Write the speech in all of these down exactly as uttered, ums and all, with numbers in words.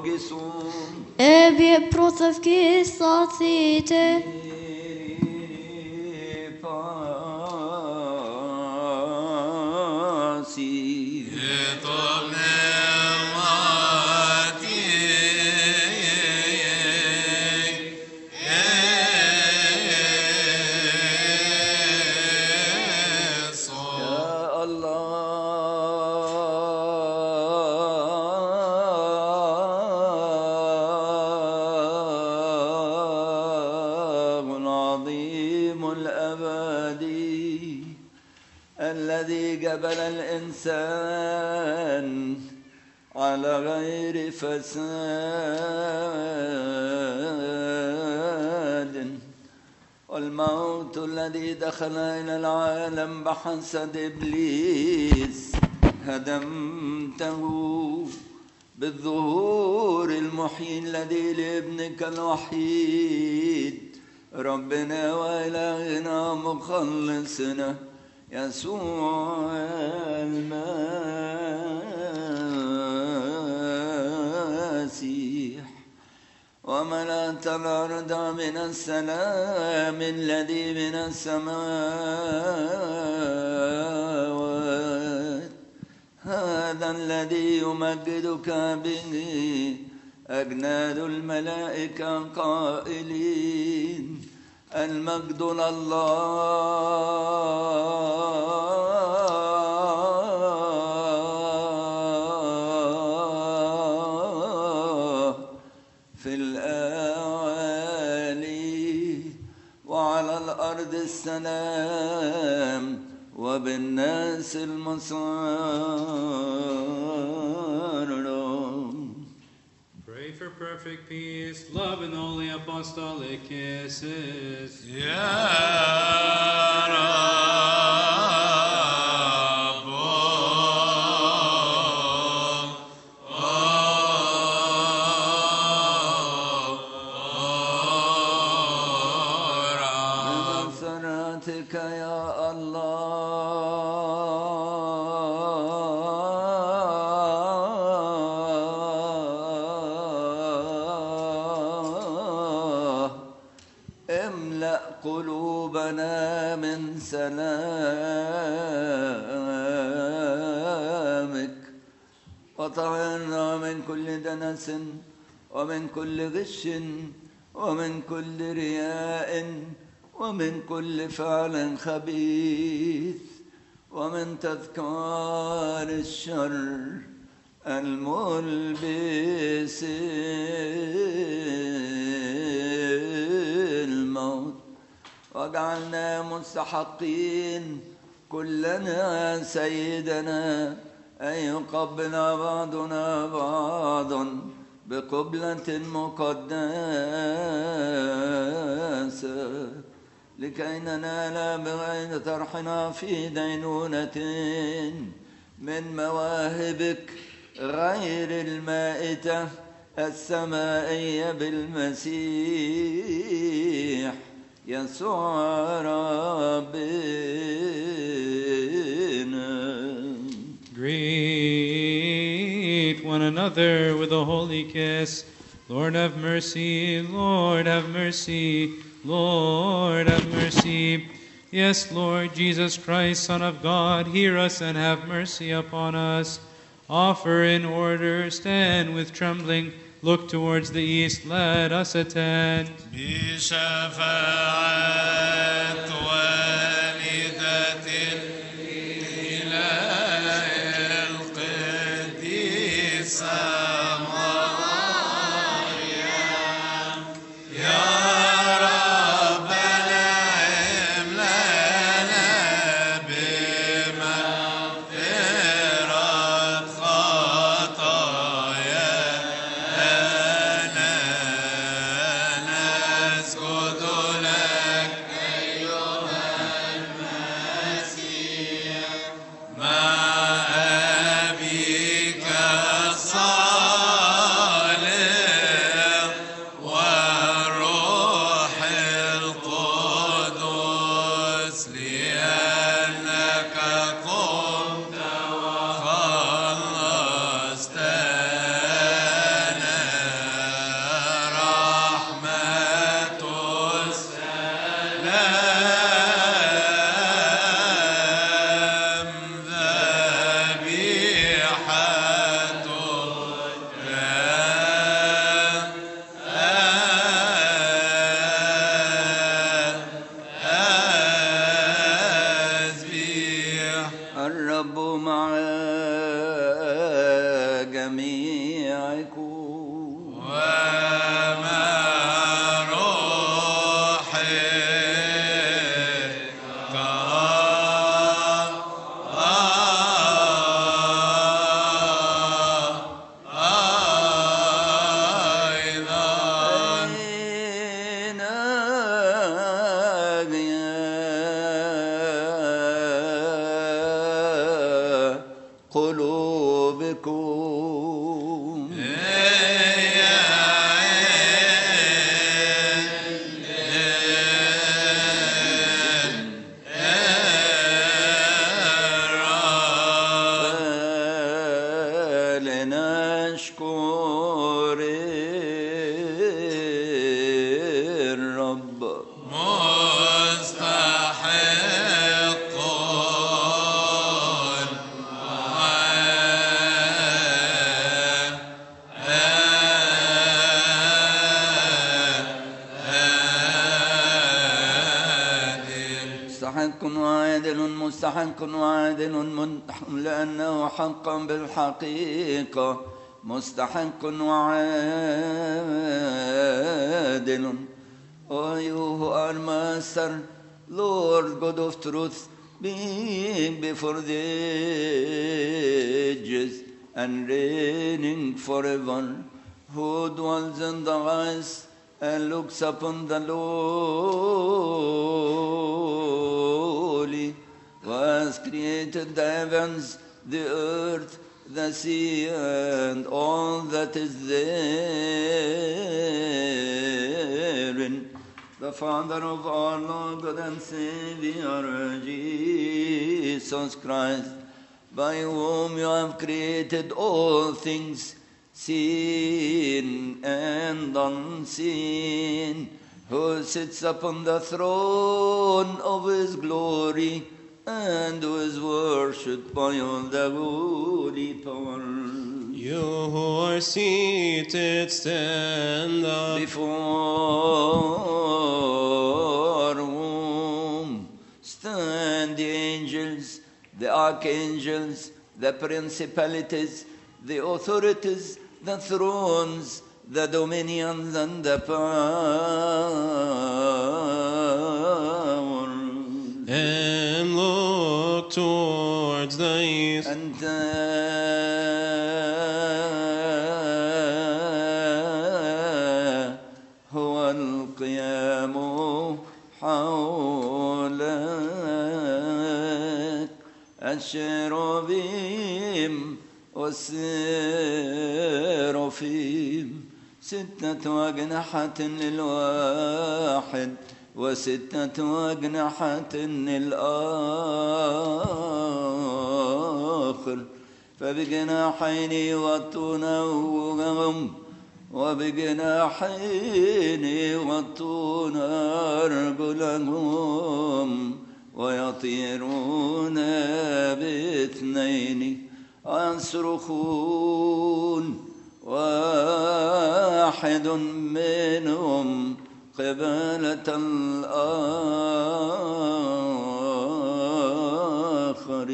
logison. Ebbe prosavkisacite. Pasi. قبل الإنسان على غير فساد والموت الذي دخل إلى العالم بحسد إبليس هدمته بالظهور المحيي الذي لابنك الوحيد ربنا وإلهنا مخلصنا يسوع المسيح وملأت الأرض من السلام الذي من السماوات هذا الذي يمجدك به أجناد الملائكة قائلين المجد لله في الأعالي وعلى الأرض السلام وبالناس المسار. For perfect peace, love, and holy apostolic kisses. Ya Rabbi, بمسراتك يا الله قلوبنا من سلامك وطهرنا من كل دنس ومن كل غش ومن كل رياء ومن كل فعل خبيث ومن تذكار الشر الملبس الموت واجعلنا مستحقين كلنا سيدنا أن يقبل بعضنا بعضا بقبلة مقدسة لكي ننال بغير طرحنا في دينونة من مواهبك غير المائتة السمائية بالمسيح يسوع ربنا. Greet one another with a holy kiss. Lord have mercy, Lord have mercy, Lord have mercy. Yes, Lord Jesus Christ, Son of God, hear us and have mercy upon us. Offer in order, stand with trembling, look towards the east, let us attend. بشفاعة والدة الإله القديسة أيها الرب مع جميعكم. ومع مستحق وعادل لأنه حقا بالحقيقة مستحق وعادل. O you who are Master, Lord God of truth, being before the ages and reigning forever, who dwells in the heights and looks upon the lowly, who has created the heavens, the earth, the sea, and all that is therein, the Father of our Lord God and Savior, Jesus Christ, by whom you have created all things, seen and unseen, who sits upon the throne of his glory, and who is worshipped by all the holy power. You who are seated, stand up. Before whom stand the angels, the archangels, the principalities, the authorities, the thrones, the dominions, and the powers. And look towards the east. And هو القيام حولك الشيروبيم والسيروفيم ستة أجنحة للواحد وستة أجنحة للآخر فبجناحين يغطونهم وبجناحين يغطون أرجلهم ويطيرون باثنين يصرخون واحد منهم قبالة الآخر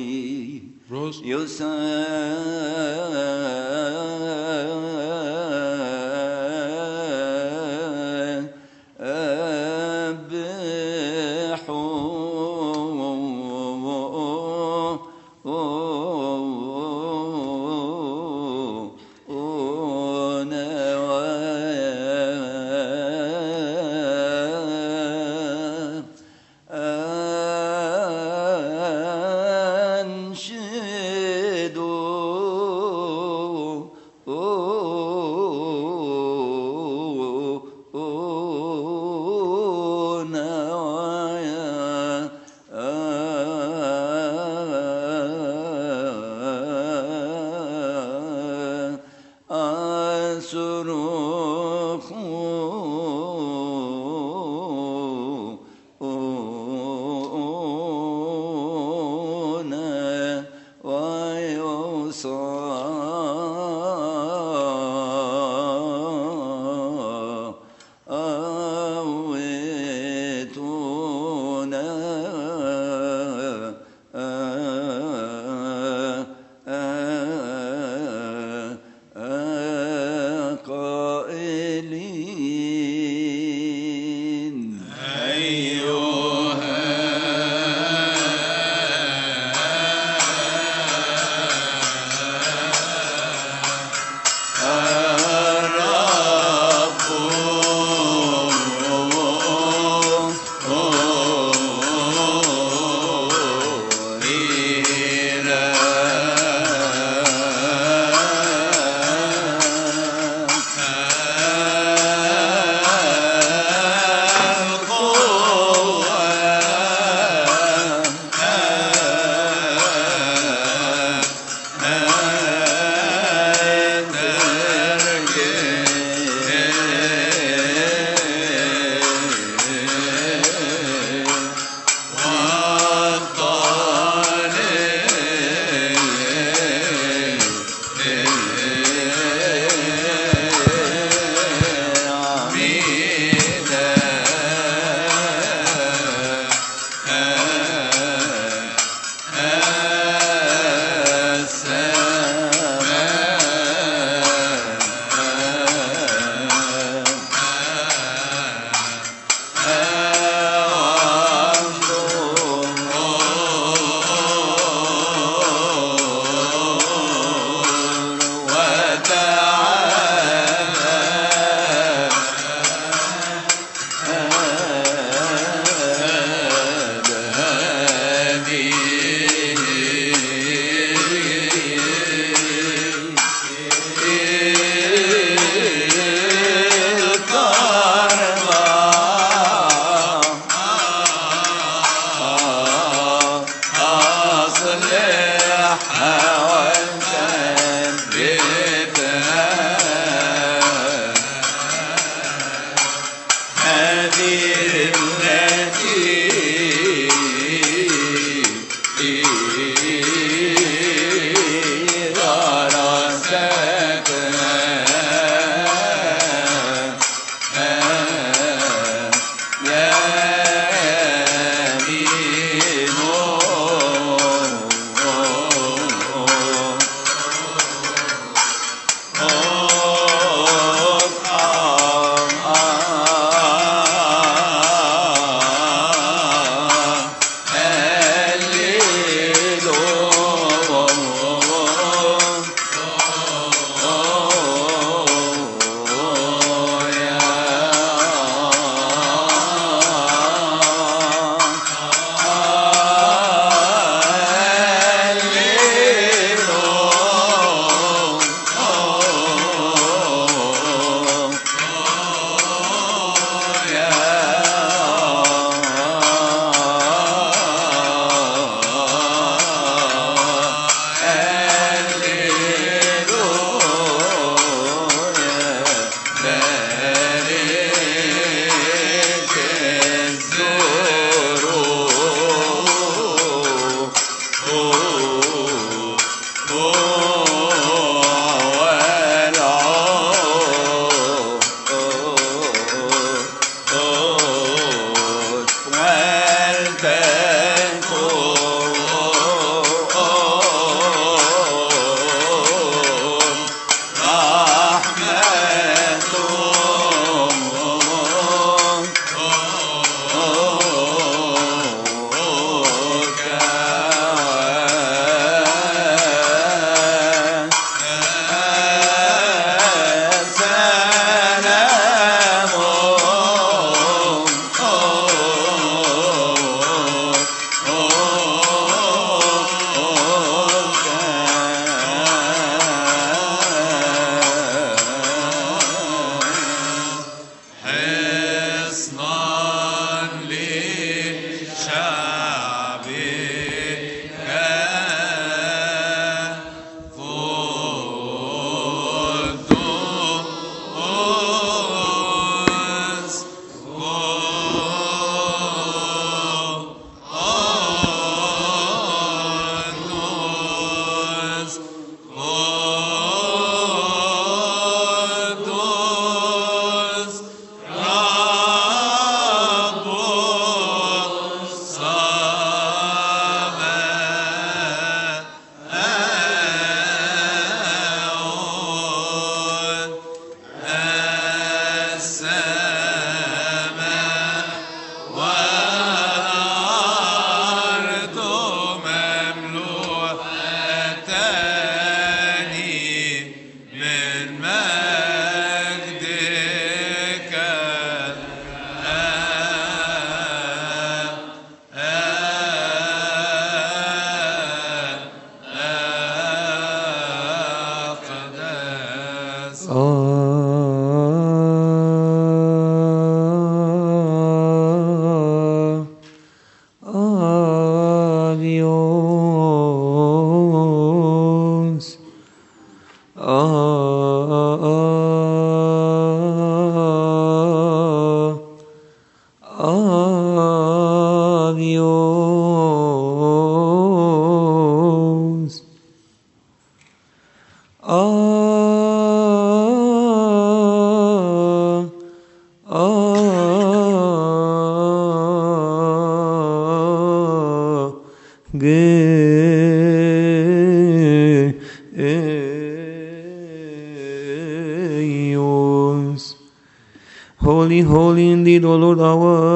Holy, holy indeed, O Lord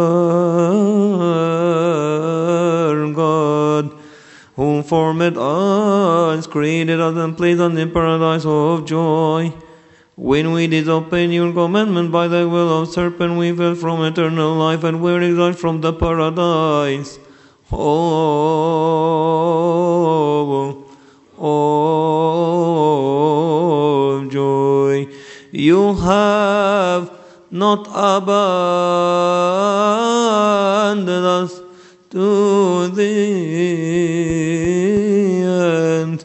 our God, who formed us, created us, and placed us in paradise of joy. When we disobeyed your commandment by the will of serpent, we fell from eternal life and were exiled from the paradise. Oh, oh, joy. You have not abandoned us to the end.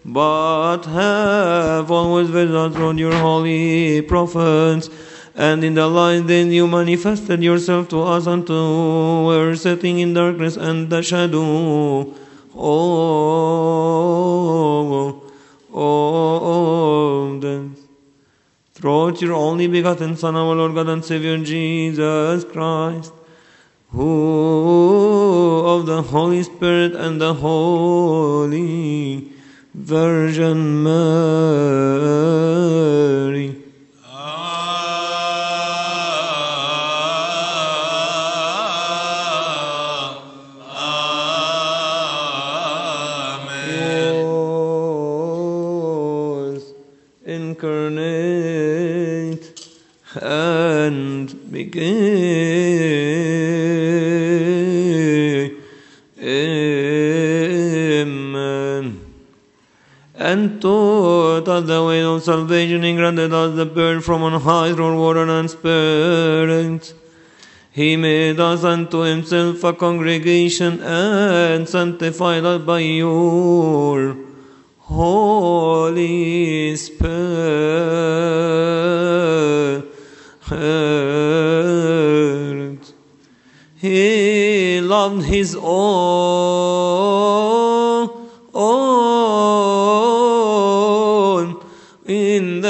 but have always visited through your holy prophets, and in the light then you manifested yourself to us unto were sitting in darkness and the shadow. Oh, oh, then through your only begotten Son, our Lord God and Savior Jesus Christ, who of the Holy Spirit and the Holy Virgin Mary, incarnate and became Amen. And taught us the way of salvation, and granted us the birth from on high through water and spirit. He made us unto himself a congregation and sanctified us by your Holy Spirit. He loved his own, own in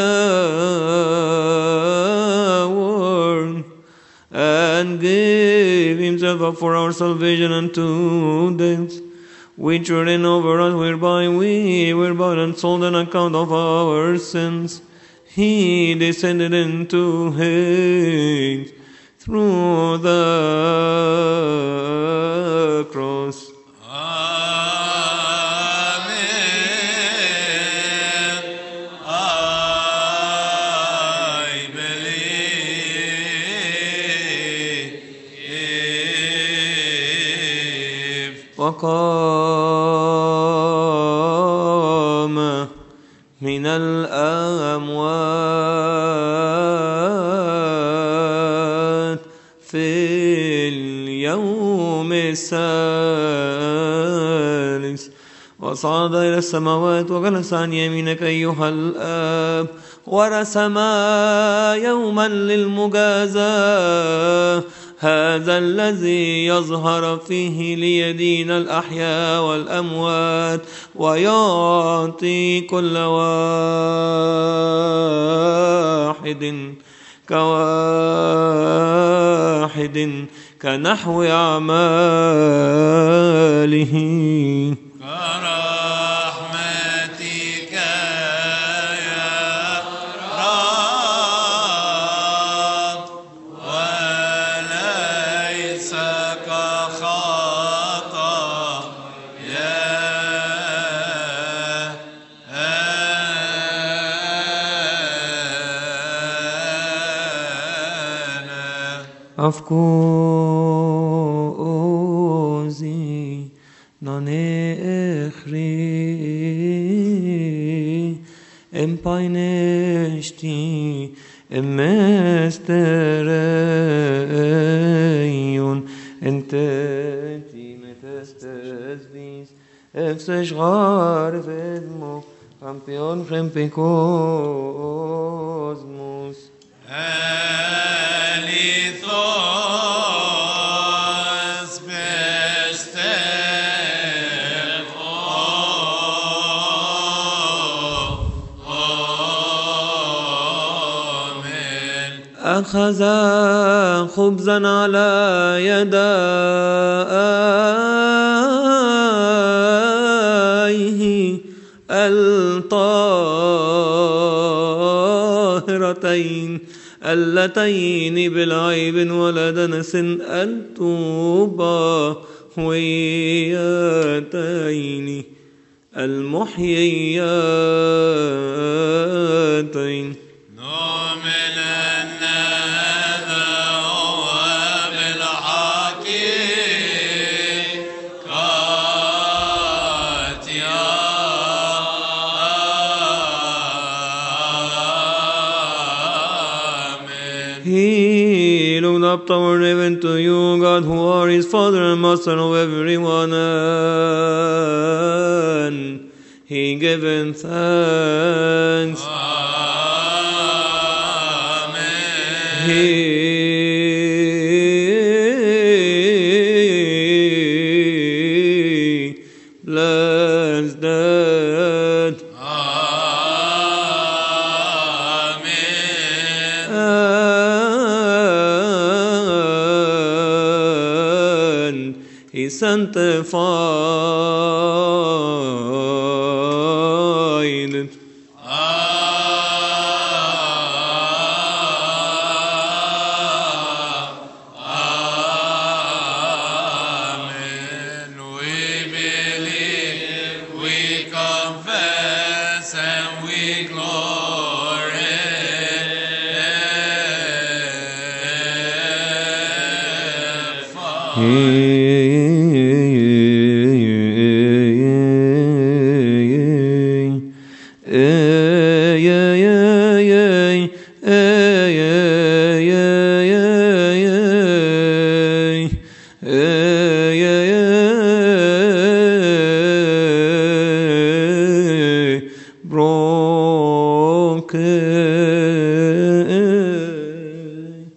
the world, and gave himself up for our salvation unto death, which were in over us, whereby we were bought and sold on account of our sins. He descended into hate through the cross. Amen. I believe. وقام من الأموات في اليوم الثالث وصعد إلى السماوات وجلس عن يمينك أيها الآب، ورسم يوما للمجازاة، هذا الذي يظهر فيه ليدين الأحياء والأموات ويعطي كل واحد كواحد كنحو أعماله. كرحمتك يا رب وليس كخطايانا. أفكوزي نانخري إمباينشتي إمستريون إنتتي متستزديس إفسش غار فدمو خمبيون خمبيكوزموس Alithos bestel o Amen. أخذ خبزا على يديه الطاهرتين اللتين بالعيب ولا دنس الطوباويتين المحييتين. نؤمن أن هذا هو بالحق قد He looked up toward heaven to you, God, who are his Father and Master of everyone, and he given thanks. Amen. He blessed that. Amen. And he sanctified it. Amen. We believe, we confess, and we glorify. Broken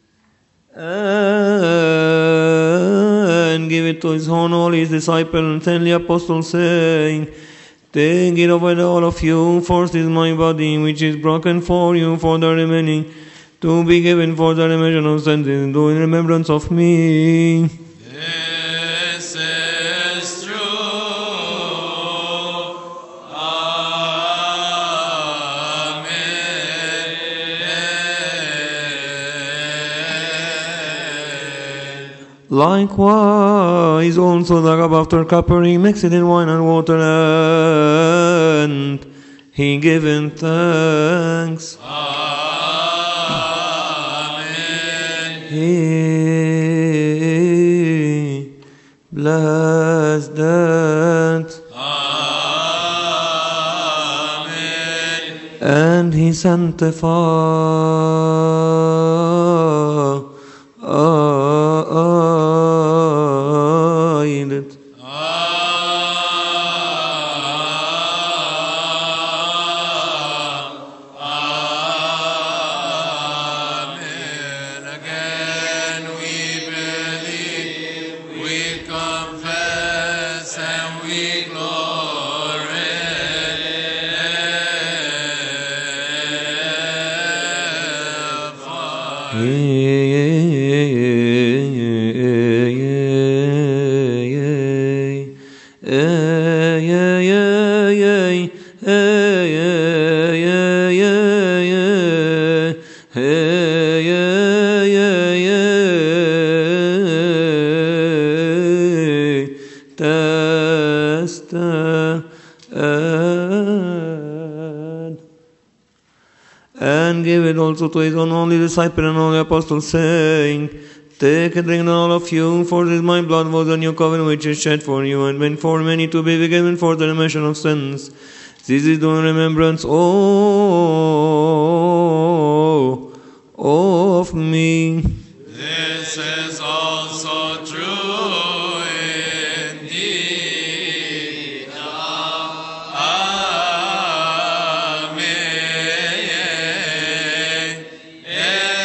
and give it to his own holy disciple and ten the apostles, saying, take it over all of you, for this is my body, which is broken for you, for the remaining, to be given for the remission of sins, do in remembrance of me. This is true. Amen. Likewise, also the cup after supper, he mixed it in wine and water, and he given thanks. Amen. He blessed that, Amen. and he sanctified it. Amen. Again we believe, we confess, and we glorify. And give it also to his own only disciple and all the apostles, saying, take and drink all of you, for this my blood was a new covenant which is shed for you, and meant for many to be forgiven for the remission of sins. This is done in remembrance oh, of me. This is also true indeed. Amen.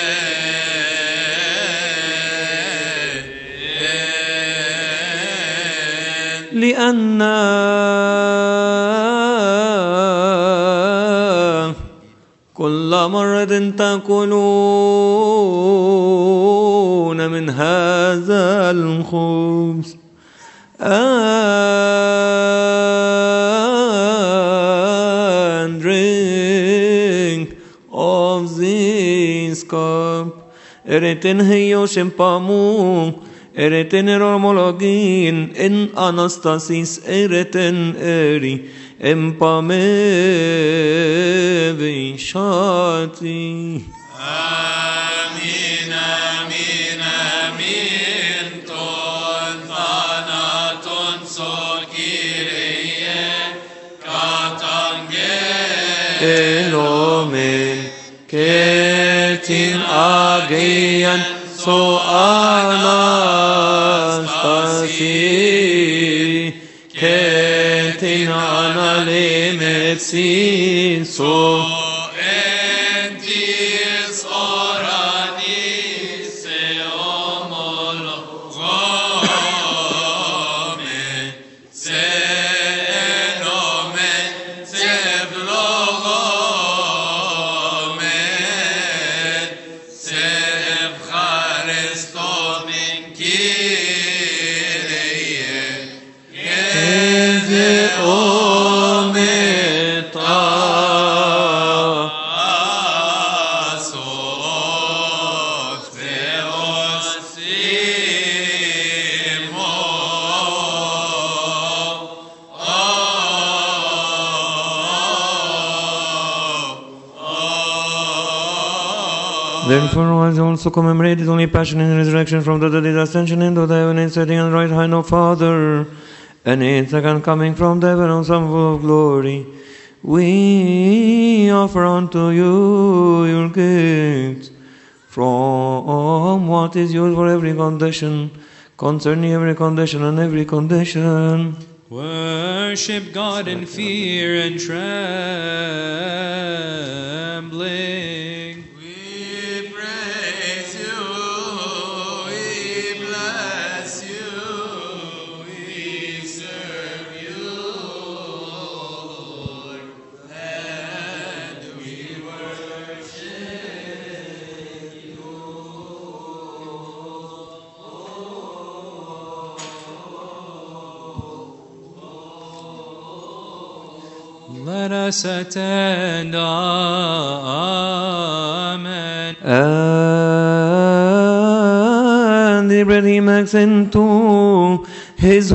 لأن كل مرة تأكلون من هذا الخبز and drink of this cup, eretin heiosim pamu, eretin eromologin, en anastasis ereten eri, empame vishati. Amin, amin, amin. Ton thanaton so Kyrie katange. Elomen, ketin agian so anastasi, ketin anale Alimet sin so entis oranis homologome se nomen se vlogome se evcharestomen Kyrie Eze ometa asot theosimo Therefore was also commemorate his only passion and resurrection from the dead, his ascension into the heaven, and setting on the right hand of Father, and his second coming from the heaven on some full of glory. We offer unto you your gifts from what is used for every condition, concerning every condition and every condition. Worship God in fear and trembling. we praise you, we bless you, we serve you, Lord, and we worship you. Let us attend. Amen. And the bread he makes into his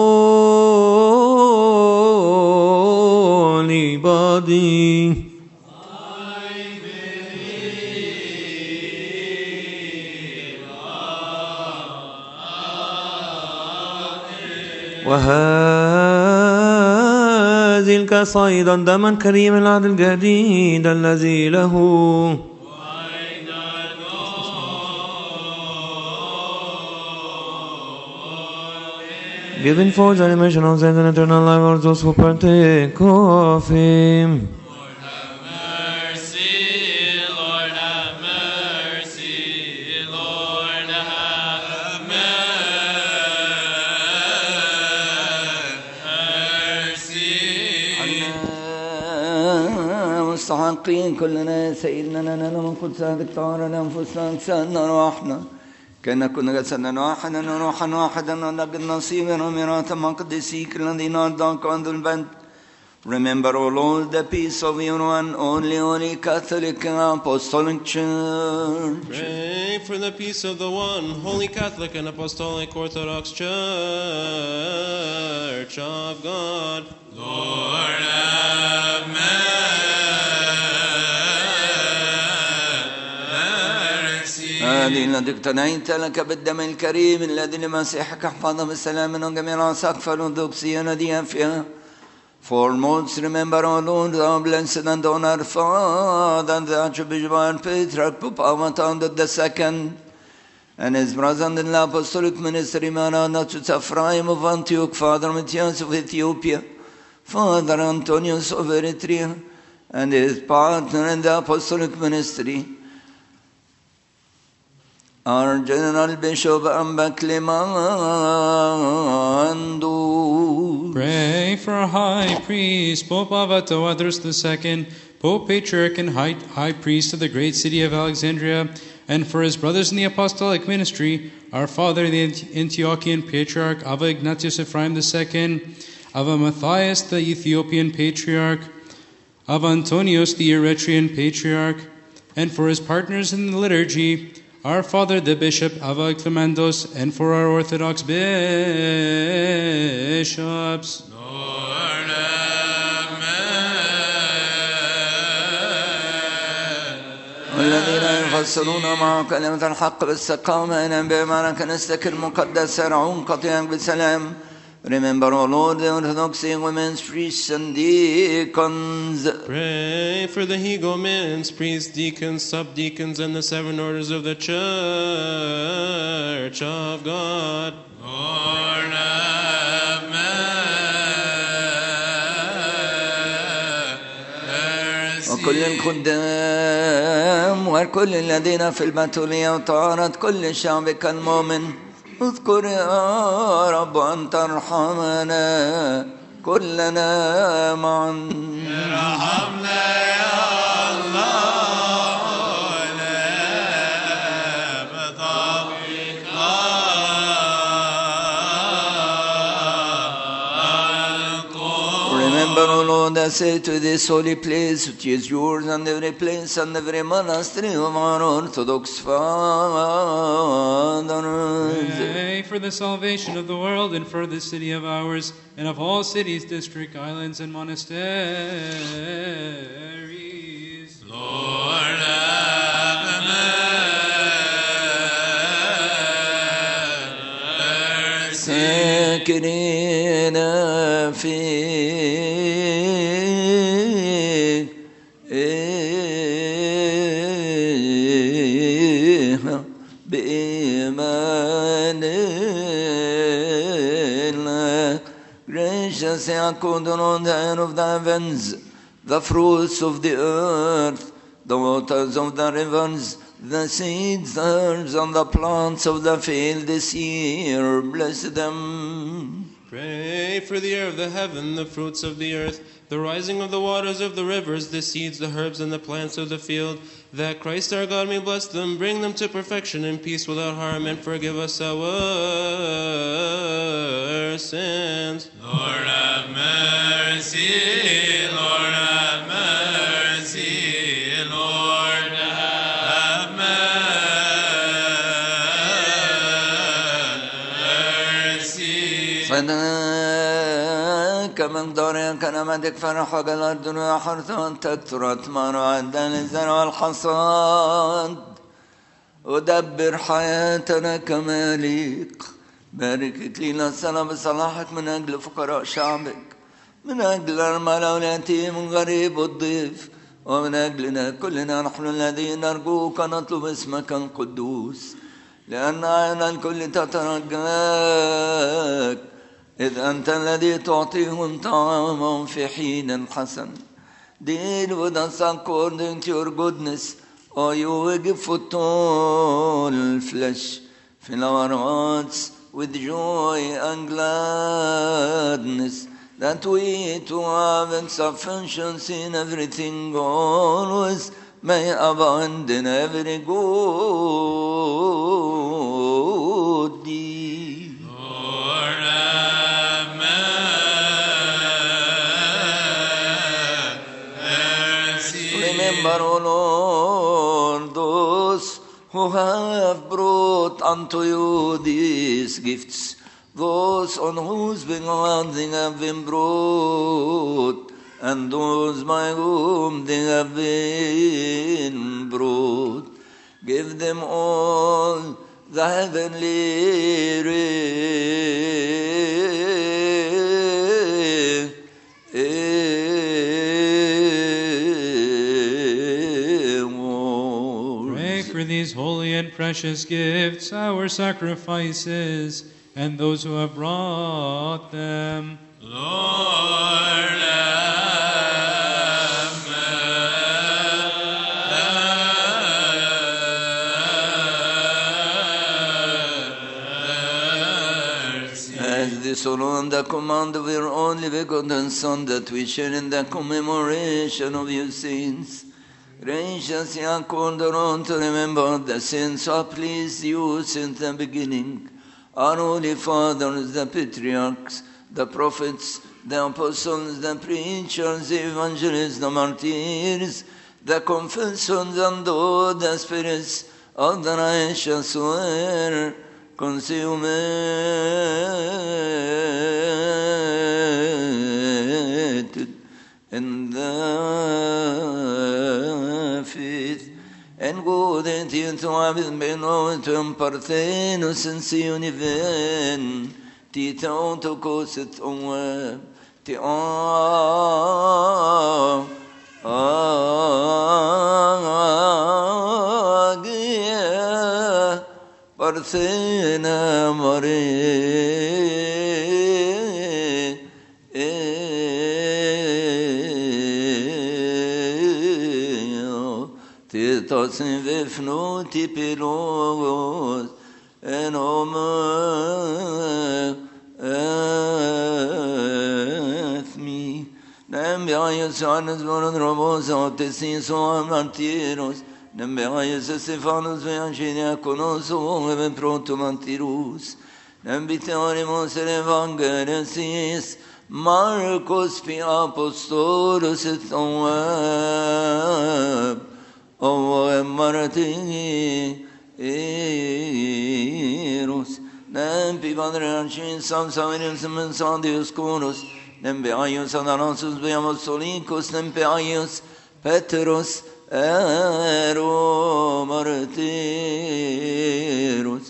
holy body. وهذه الكأس أيضا دما كريم العهد الجديد الذي له given for the remission of sins and eternal life for those who partake of him. Lord have mercy, Lord have mercy, Lord have mercy. مستحقين كلنا يا سيدنا لنا من قدسك طهر لأنفسنا أجسادنا أرواحنا كأن كنا جسدا واحدا وروحا واحدا ونقل نصيبا وميراثا مقدسيك الذين أرضاك عند البنت. Remember, O Lord, the peace of your one only holy Catholic and Apostolic Church. Pray for the peace of the one holy Catholic and Apostolic Orthodox Church of God. Lord have mercy. هذه التي اقتنيت لك بالدم الكريم الذي لمسيحك احفظها بالسلام من جميع سقف الأرثوذكسية نديها فيها. Foremost, remember, O Lord, thou blessed and honored Father, the Archbishop and Patriarch Pope Alexander the Second, and his brother in the Apostolic Ministry, Maranatha Ephraim of Antioch, Father Matthias of Ethiopia, Father Antonius of Eritrea, and his partner in the Apostolic Ministry, our General Bishop Amba Clemandu. Pray for our High Priest, Pope Avatoathros the Second, Pope Patriarch and High, High Priest of the great city of Alexandria, and for his brothers in the Apostolic Ministry, our Father the Antiochian Patriarch, Ava Ignatius Ephraim the Second, Ava Matthias the Ethiopian Patriarch, Ava Antonius the Eritrean Patriarch, and for his partners in the liturgy, our Father the Bishop Ava Clemendos, and for our Orthodox bishops. Lord have mercy. والذين يفسرون مع كلمة الحق باستقامة إن بمعنى كنيستك المقدس يرعون قطيعا بسلام. Remember, O Lord, the Orthodox women's priests and deacons. Pray for the hegomens, priests, deacons, subdeacons, and the seven orders of the Church of God. Lord have وكل الخدام وكل الذين في البتولية وطارت كل شعبك المؤمن اذكر يا رب أن ترحمنا كلنا معا. ارحمنا يا الله ولا بطاقك Remember, O Lord, I say to this holy place, which is yours, and every place and every monastery of our Orthodox fathers. Pray for the salvation of the world and for this city of ours and of all cities, districts, islands, and monasteries. Lord, have mercy. ساكنين فيك بإيمان لك. Gracious Yaakov, the Lord, the air of the heavens, the fruits of the earth, the waters of the rivers, the seeds, the herbs, and the plants of the field this year, bless them. Pray for the air of the heaven, the fruits of the earth, the rising of the waters of the rivers, the seeds, the herbs, and the plants of the field, that Christ our God may bless them, bring them to perfection in peace without harm, and forgive us our sins. Lord, have mercy. Lord, have mercy. Lord, have mercy. فداك مقدار كلمتك فرح الأرض وحرث تكثر أثمار وعدا للزرع والحصاد ودبر حياتنا كما يليق. بارك لنا السنة بصلاحك من أجل فقراء شعبك، من أجل الأرملة واليتيم والغريب والضيف، ومن أجلنا كلنا نحن الذين نرجوك نطلب اسمك القدوس، لأن عين الكل تترجاك، إذ أنت الذي تعطيهم طعامهم في حين حسن. Deal with us according to your goodness, or you will give food to all flesh. Fill our hearts with joy and gladness, that we to have sufficiency in everything always may abound in every good deed. Lord, have mercy. Remember, O Lord, those who have brought unto you these gifts, those on whose behalf they have been brought, and those by whom they have been brought. Give them all the heavenly rewards. Pray for these holy and precious gifts, our sacrifices, and those who have brought them. Lord, have mercy. As this on the command of your only begotten Son, that we share in the commemoration of your sins. Gracious Yaakov, the Lord, to remember the sins who pleased you since the beginning. Our holy fathers, the patriarchs, the prophets, the apostles, the preachers, the evangelists, the martyrs, the confessors, and all the spirits of the righteous who were consummated in the faith. En godhet som har been om Parthenos en Sioniven, Tita Ontokoset om Ti Agia Parthena Mare Christos vefnuti pilogos en homo ethmi. Nembiaius Johannes Boron Robos Autisis o Martyros. Nembiaius Stephanus Veangeniaconos o Even Protomantirus. Nembiteorimus Evangelisis Marcos Pi Apostolus et Oab Oab Martyros. Nempi Padreanchin Samsavinius Mensandius Coros. Nembeaius Adanasus Beamostolicus, Nembeaius Petrus Ero Martirus,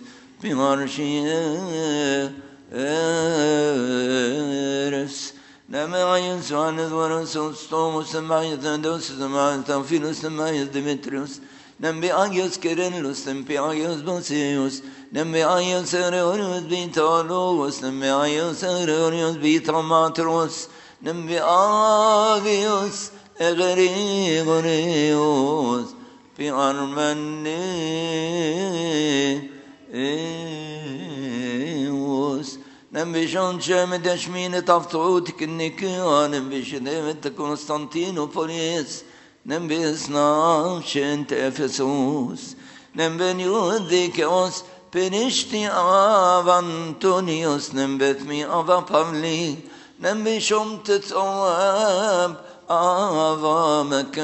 Pimarchieres. Nembeaius Johannes Varus Thomas, Nembeaius Andus, Nembeaius Tamphilus, Nembeaius Demetrius, Nembeaius Kyrillus, Nembeaius Boseus, Nembeaius Areonius Vitalos, Nembeaius Areonius Vitamatros, Nembeaius Egregorius, Piarmenius, Nembishon Shemedeshmine Taftotik Nikia, Nembishedemet Constantinopolis, Nembisna Shent Ephesus, Nembeniudikos, Penishti av Antonius, Nembethmi ava Pavli, Nembishom Tetzoab ava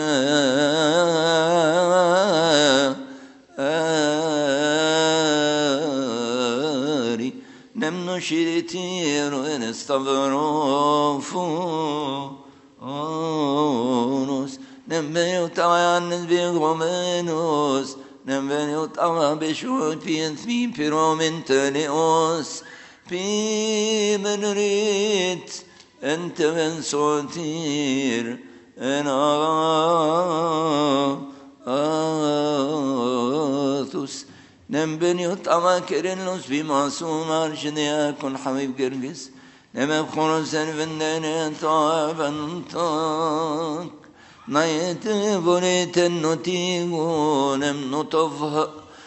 Makari, Nemno Shiritiro en Stavrofonos, Nembeutayanes Bigomenos, Nemveniut ama beshut pienthmi piromenteleos pi menrit ente vensotir en athus. Nemveniut ama kerenlos bimasum arjnea kon habib gergis. Nemem khonos envendene tabantak. Nayete voleten notigonem notovha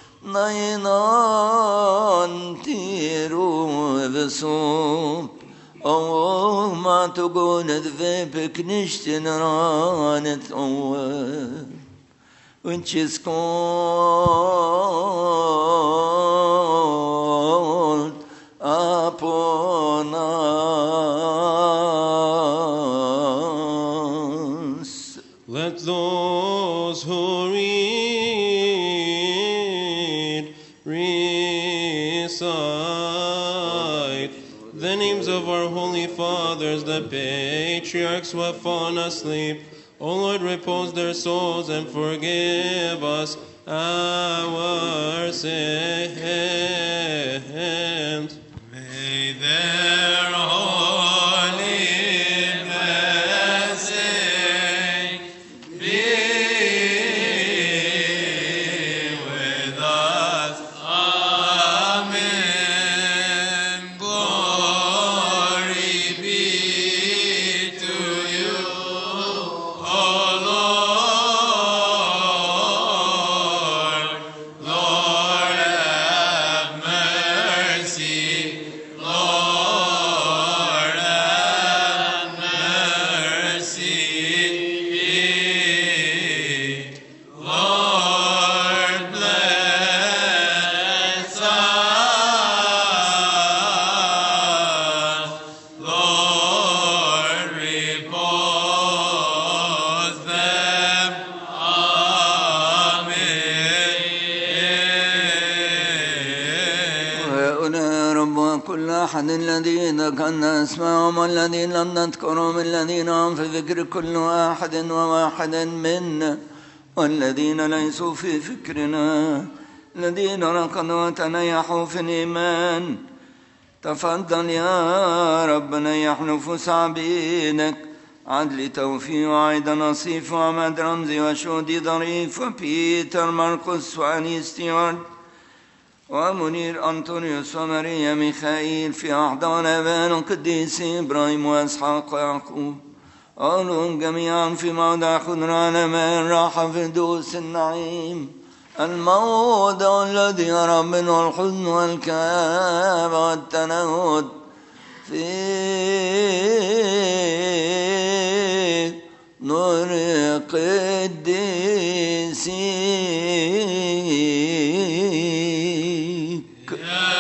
Nayenan tiru evesum O matogonet vepeknishtin ranet owe Which is called upon Let those who read recite the names of our holy fathers, the patriarchs who have fallen asleep. O Lord, repose their souls and forgive us our sins. May their holy blessing be with us. Amen. Glory be to you, O Lord. Lord, have mercy. Lord, have mercy. Lord, bless us. Lord, repose them. Amen. هؤلاء رب كل أحد الذين كان اسمهم والذين لم نذكرهم الذين هم في ذكر كل واحد وواحد منا والذين ليسوا في فكرنا الذين ركضوا وتنيحوا في الإيمان تفضل يا ربنا يحنف عبيدك عدل توفيق وعيد نصيف وعمد رمزي وشودي ظريف وبيتر مرقس وأنيس ستيوارد ومنير أنطونيوس وماريا ميخائيل في أحضان أبان القديس إبراهيم وإسحاق ويعقوب قالوا جميعا في موضع خضران من راحة في دوس النعيم الموضع الذي يرى منه الحزن والكآبة والتنهد في نور قديسيك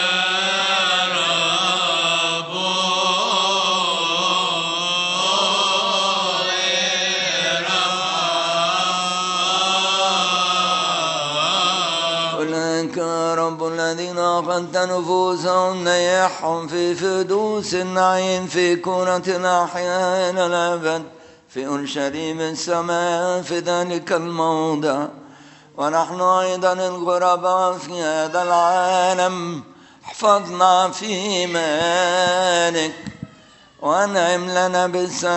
رب الذين أخذت نفوسهم نيحهم في فردوس النعيم في كرة الأحياء إلى الأبد في أورشليم السماء في ذلك الموضع. ونحن أيضا الغرباء في هذا العالم احفظنا في إيمانك وانعم لنا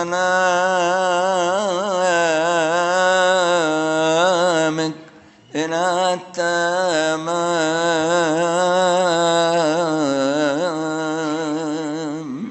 بسلامك إلى التمام.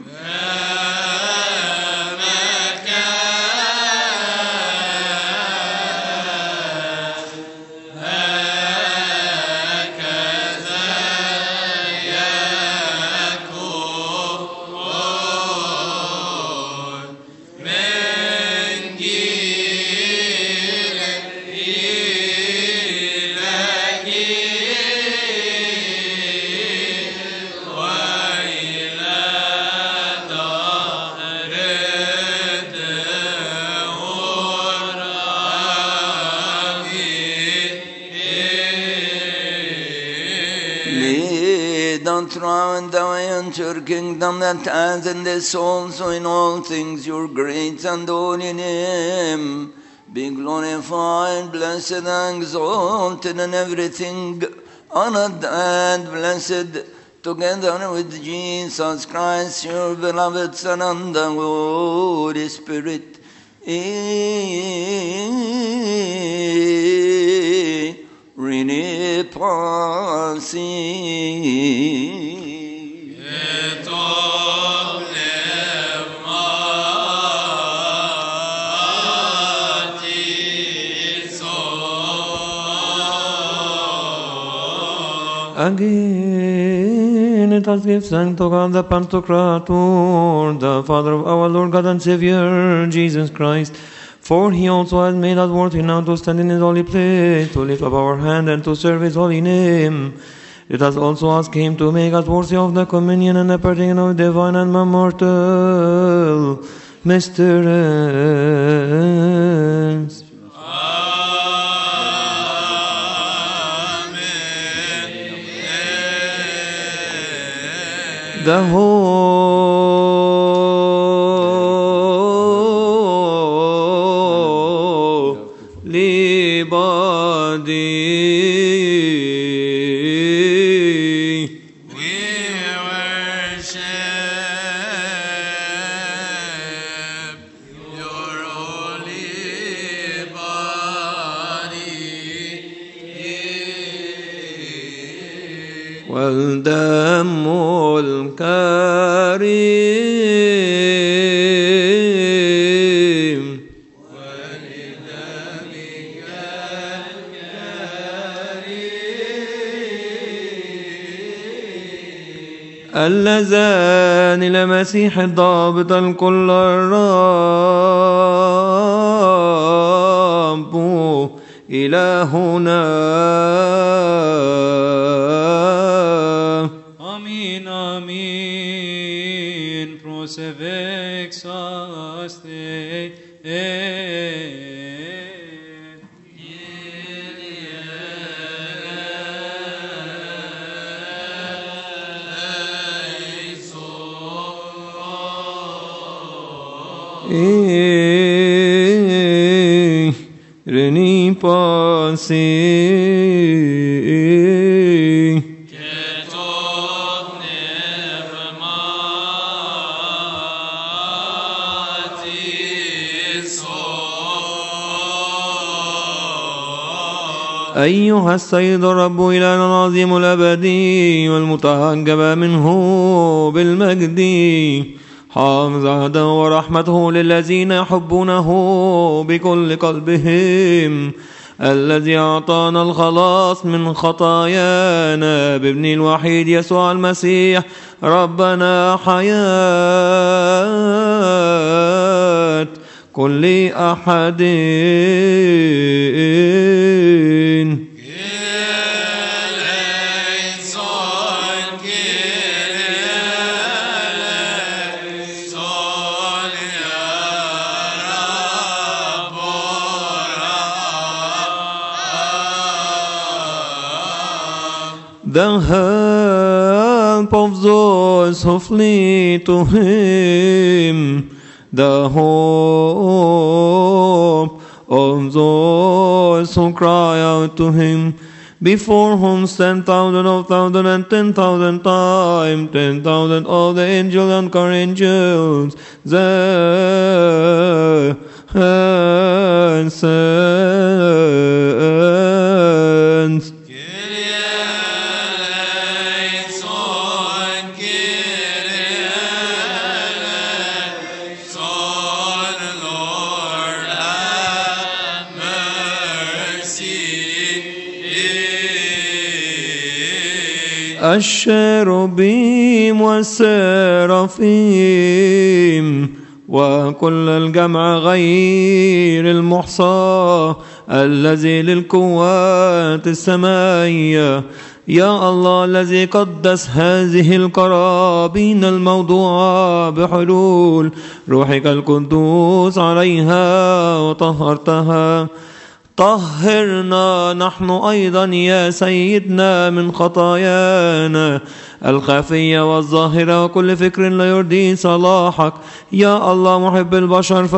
Throughout the way into your kingdom that as in this also in all things your great and holy name be glorified, blessed and exalted in everything, honored and blessed together with Jesus Christ, your beloved Son and the Holy Spirit. Rini Pasi. Again, let us give thanks to God the Pantocrator, the Father of our Lord God and Savior, Jesus Christ. For he also has made us worthy now to stand in his holy place, to lift up our hand and to serve his holy name. Let us also ask him to make us worthy of the communion and the partaking of divine and immortal mysteries. The holy body we worship your holy body. والدم الكريم ولدمك الكريم اللذان لمسيح الضابط الكل الرب إلهنا. Amin, amin, prosevexaste. Reni pasi أيها السيد الرب إلهنا العظيم الأبدي والمتعجب منه بالمجد، حافظه ورحمته للذين يحبونه بكل قلبهم، الذي أعطانا الخلاص من خطايانا بابن الوحيد يسوع المسيح ربنا، حياة كل أحد. The help of those who flee to Him, the hope of those who cry out to Him, before whom stand thousand of thousand and ten thousand times ten thousand of the angels and archangels, the and saints. الشيروبيم والسرافيم وكل الجمع غير المحصى الذي للقوات السمائية، يا الله الذي قدس هذه القرابين الموضوعة بحلول روحك القدوس عليها وطهرتها، طهرنا نحن أيضا يا سيدنا من خطايانا الخفية والظاهرة وكل فكر لا يرضي صلاحك، يا الله محب البشر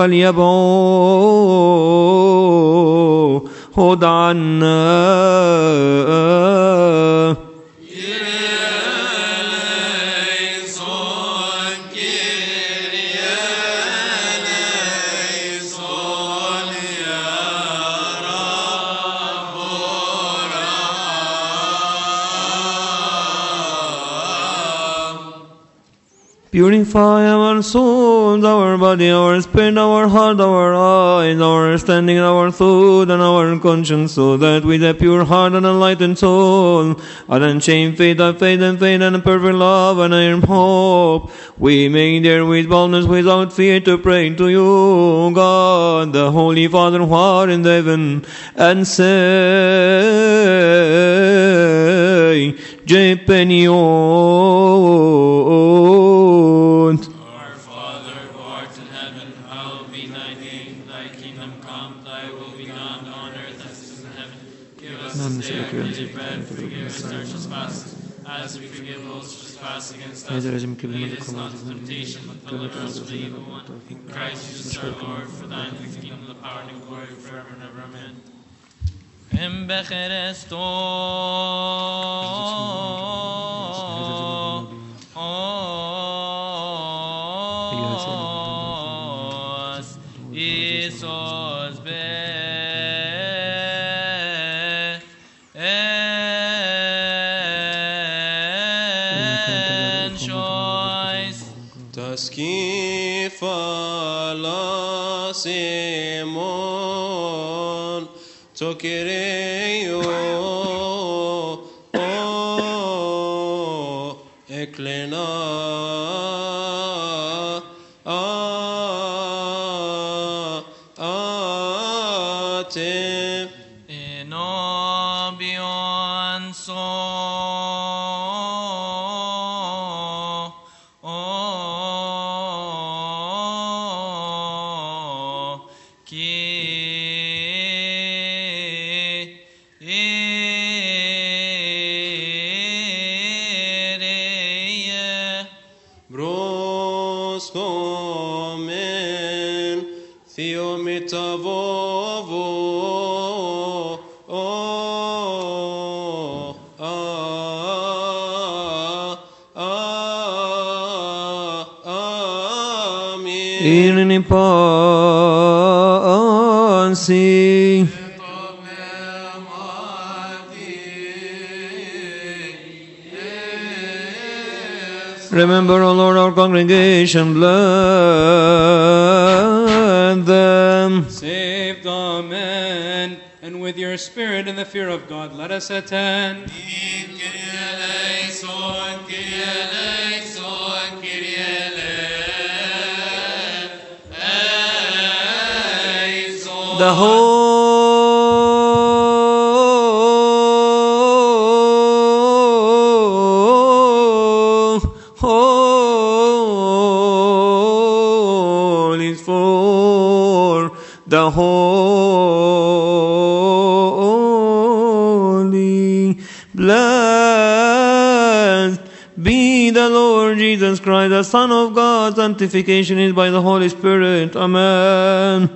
فليبعد عنا. Purify our souls, our body, our spirit, our heart, our eyes, our understanding, our thought, and our conscience, so that with a pure heart and enlightened soul, and unchained faith, and faith, and faith, and perfect love, and iron hope, we may dare with boldness, without fear, to pray to you, God, the Holy Father, who art in heaven, and say, Jepenion. Our Father, who art in heaven, hallowed be thy name. Thy kingdom come, thy will be done on earth as it is in heaven. Give us this day our daily bread, forgive us our trespasses, as we forgive those who trespass against us. Lead us not into temptation, but deliver us from the evil one. In Christ Jesus our Lord, for thine is the kingdom, the power, and the glory, forever and ever. Amen. Em بخرستو Isos be en choice Taskifa la Simon Tokireyo o eklena a ate enobion so Broskomen Theomitavovo oh ah ah amen. In pansi Remember, O Lord, our congregation, bless them. Saved, amen. And with your spirit and the fear of God, let us attend. The whole, whole is for the holy. Blessed be the Lord Jesus Christ, the Son of God. Sanctification is by the Holy Spirit. Amen.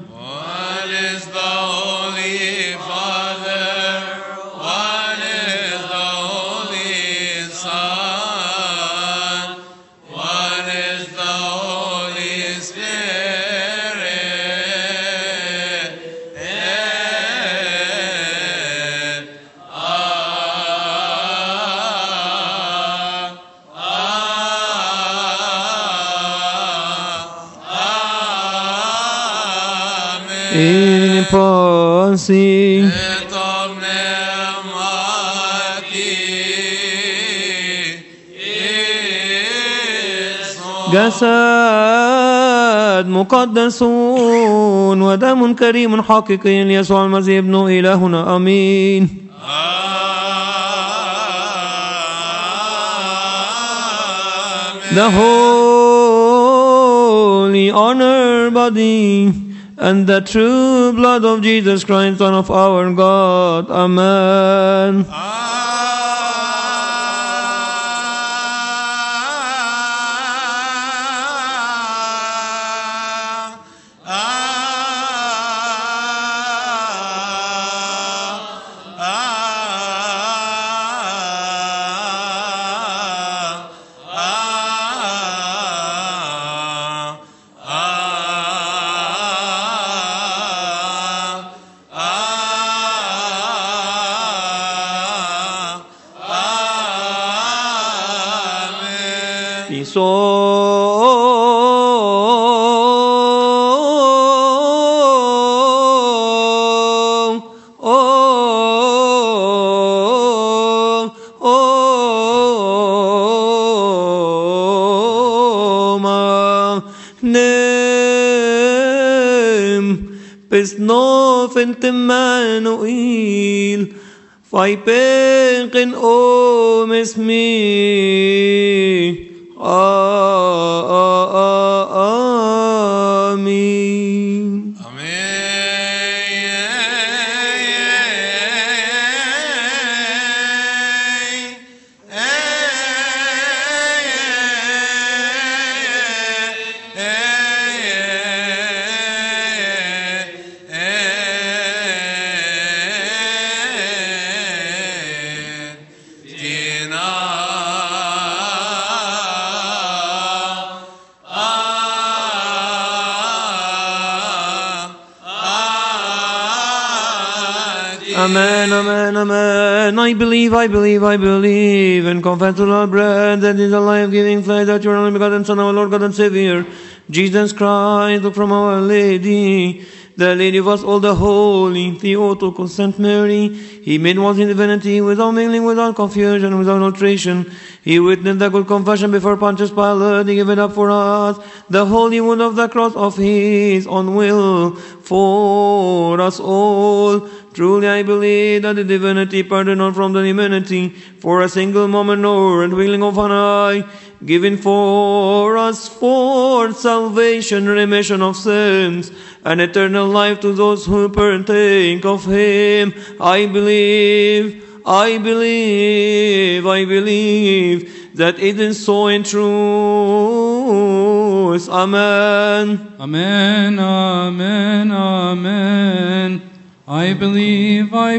In passing, جسد مقدس ودم كريم حقيقي ليسوع المسيح ابن إلهنا آمين. The holy honor body and the true blood of Jesus Christ, Son of our God. Amen. Emmanuel, fai penken om esmi. Amen. Amen, amen, amen. I believe, I believe, I believe, and confess to our bread that is a life-giving flesh, that your only begotten Son, our Lord God and Savior, Jesus Christ, look from Our Lady, the Lady of us all the holy, Theotokos, Saint Mary. He made once in divinity, without mingling, without confusion, without alteration. He witnessed the good confession before Pontius Pilate. He gave it up for us, the holy wound of the cross of his own will for us all. Truly I believe that the divinity parted not from the humanity for a single moment nor twinkling of an eye, given for us for salvation, remission of sins, and eternal life to those who partake of him. I believe, I believe, I believe that it is so in truth. Amen. Amen, amen, amen. I believe, I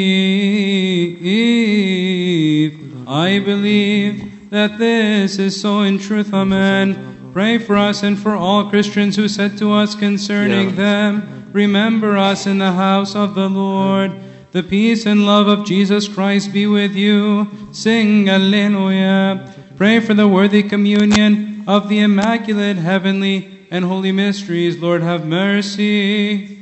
believe, I believe that this is so in truth. Amen. Pray for us and for all Christians who said to us concerning Yeah. them, remember us in the house of the Lord. The peace and love of Jesus Christ be with you. Sing Alleluia. Pray for the worthy communion of the immaculate, heavenly, and holy mysteries. Lord, have mercy.